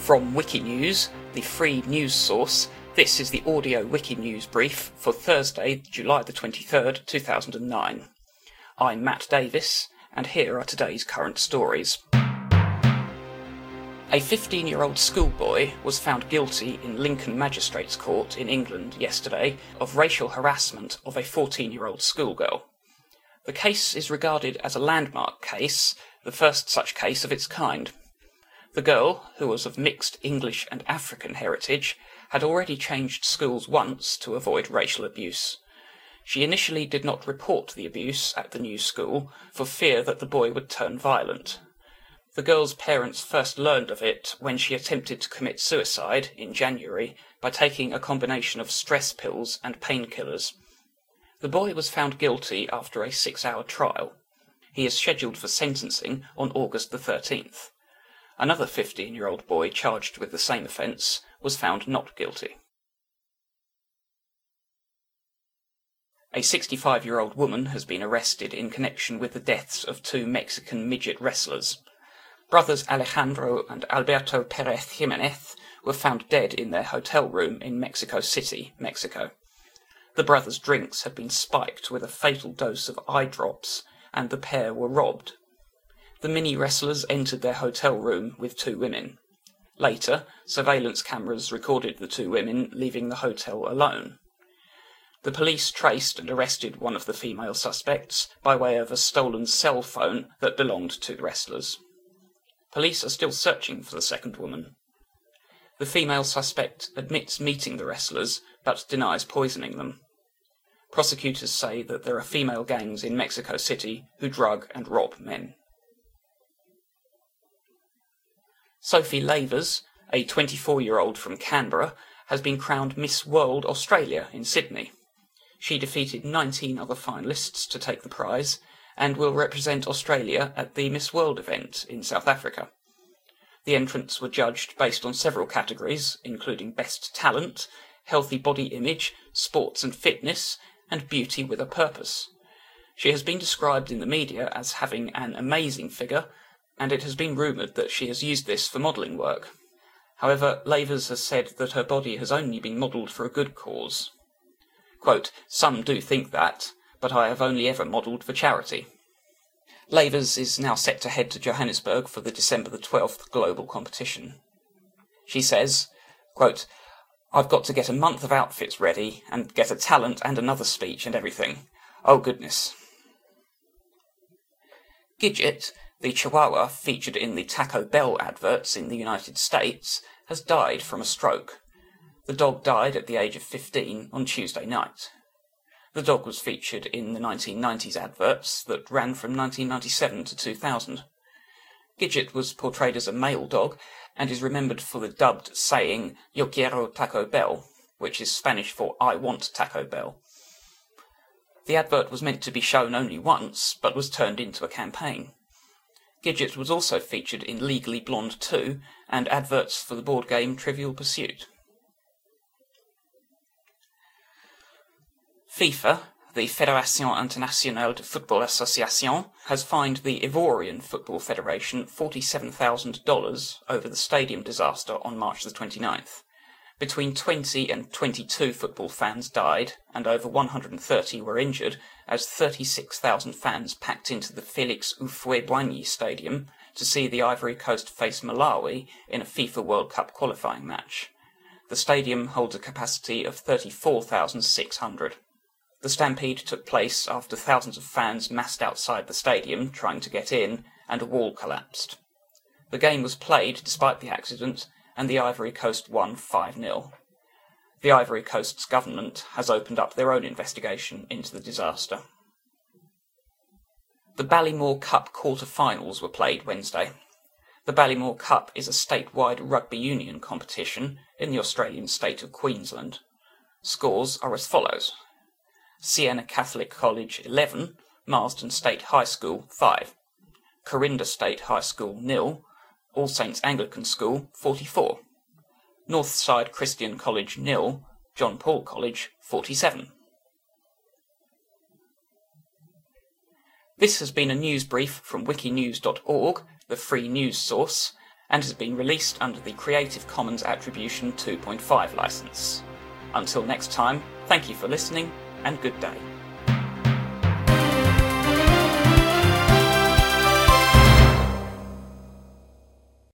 From Wikinews, the free news source, this is the audio Wikinews brief for Thursday, July the 23rd, 2009. I'm Matt Davis, and here are today's current stories. A 15-year-old schoolboy was found guilty in Lincoln Magistrates Court in England yesterday of racial harassment of a 14-year-old schoolgirl. The case is regarded as a landmark case, the first such case of its kind. The girl, who was of mixed English and African heritage, had already changed schools once to avoid racial abuse. She initially did not report the abuse at the new school for fear that the boy would turn violent. The girl's parents first learned of it when she attempted to commit suicide in January by taking a combination of stress pills and painkillers. The boy was found guilty after a 6-hour trial. He is scheduled for sentencing on August the 13th. Another 15-year-old boy charged with the same offence was found not guilty. A 65-year-old woman has been arrested in connection with the deaths of 2 Mexican midget wrestlers. Brothers Alejandro and Alberto Perez Jimenez were found dead in their hotel room in Mexico City, Mexico. The brothers' drinks had been spiked with a fatal dose of eye drops, and the pair were robbed. The mini-wrestlers entered their hotel room with 2 women. Later, surveillance cameras recorded the 2 women leaving the hotel alone. The police traced and arrested one of the female suspects by way of a stolen cell phone that belonged to the wrestlers. Police are still searching for the second woman. The female suspect admits meeting the wrestlers, but denies poisoning them. Prosecutors say that there are female gangs in Mexico City who drug and rob men. Sophie Lavers, a 24-year-old from Canberra, has been crowned Miss World Australia in Sydney. She defeated 19 other finalists to take the prize, and will represent Australia at the Miss World event in South Africa. The entrants were judged based on several categories, including best talent, healthy body image, sports and fitness, and beauty with a purpose. She has been described in the media as having an amazing figure, and it has been rumoured that she has used this for modelling work. However, Lavers has said that her body has only been modelled for a good cause. Quote, "Some do think that, but I have only ever modelled for charity." Lavers is now set to head to Johannesburg for the December the 12th global competition. She says, quote, "I've got to get a month of outfits ready and get a talent and another speech and everything. Oh goodness." Gidget, the Chihuahua featured in the Taco Bell adverts in the United States, has died from a stroke. The dog died at the age of 15 on Tuesday night. The dog was featured in the 1990s adverts that ran from 1997 to 2000. Gidget was portrayed as a male dog and is remembered for the dubbed saying "Yo quiero Taco Bell," which is Spanish for "I want Taco Bell." The advert was meant to be shown only once, but was turned into a campaign. Gidget was also featured in Legally Blonde 2 and adverts for the board game Trivial Pursuit. FIFA, the Fédération Internationale de Football Association, has fined the Ivorian Football Federation $47,000 over the stadium disaster on March the 29th. Between 20 and 22 football fans died, and over 130 were injured, as 36,000 fans packed into the Félix Houphouët-Boigny Stadium to see the Ivory Coast face Malawi in a FIFA World Cup qualifying match. The stadium holds a capacity of 34,600. The stampede took place after thousands of fans massed outside the stadium trying to get in, and a wall collapsed. The game was played despite the accident, and the Ivory Coast won 5-0. The Ivory Coast's government has opened up their own investigation into the disaster. The Ballymore Cup quarter-finals were played Wednesday. The Ballymore Cup is a statewide rugby union competition in the Australian state of Queensland. Scores are as follows: Siena Catholic College 11, Marsden State High School 5, Corinda State High School 0, All Saints Anglican School 44, Northside Christian College 0, John Paul College 47. This has been a news brief from wikinews.org, the free news source, and has been released under the Creative Commons Attribution 2.5 license. Until next time, thank you for listening, and good day.